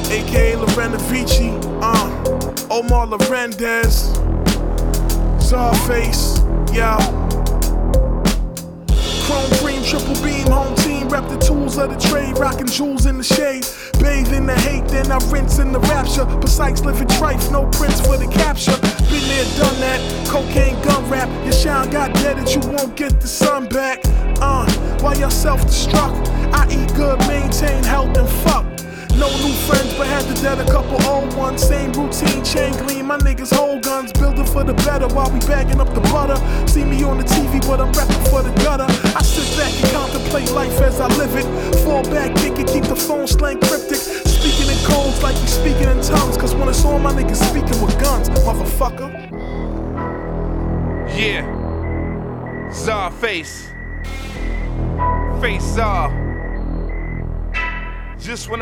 aka Lorenavici, Omar Lorendes, Czarface, yeah. Chrome cream, triple beam, home team, rep the tools of the trade, rockin' jewels in the shade. Bathe in the hate, then I rinse in the rapture. Psychs living trife, no prints for the capture. Been there, done that, cocaine gun rap. Your shine got dead that you won't get the sun back. While y'all self-destruct, I eat good, maintain health and fuck. No new friends, but had to dead a couple old ones. Same routine, chain gleam, my niggas hold guns. Building for the better while we bagging up the butter. See me on the TV, but I'm repping for the gutter. I sit back and contemplate life as I live it. Fall back, kick it, keep the phone slang cryptic. Speaking in codes like we speaking in tongues. Cause when it's on, my niggas speaking with guns, motherfucker. Yeah, Czarface, face off. Just when